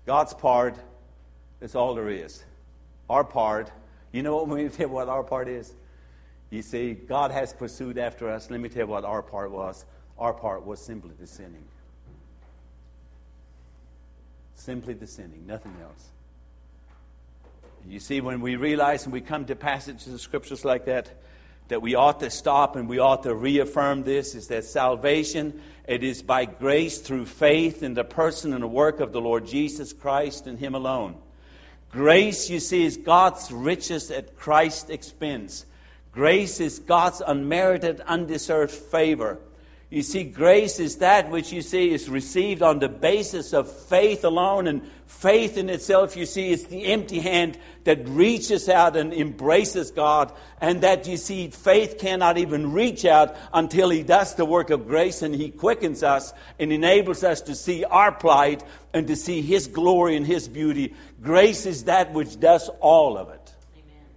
God's part is all there is. Our part, you know what, when we tell you what our part is? You see, God has pursued after us. Let me tell you what our part was. Our part was simply the sinning. Simply the sinning, nothing else. You see, when we realize and we come to passages of scriptures like that we ought to stop and we ought to reaffirm this, is that salvation, it is by grace through faith in the person and the work of the Lord Jesus Christ and Him alone. Grace, you see, is God's riches at Christ's expense. Grace is God's unmerited, undeserved favor. You see, grace is that which you see is received on the basis of faith alone. And faith in itself, you see, is the empty hand that reaches out and embraces God. And that, you see, faith cannot even reach out until He does the work of grace and He quickens us and enables us to see our plight and to see His glory and His beauty. Grace is that which does all of it.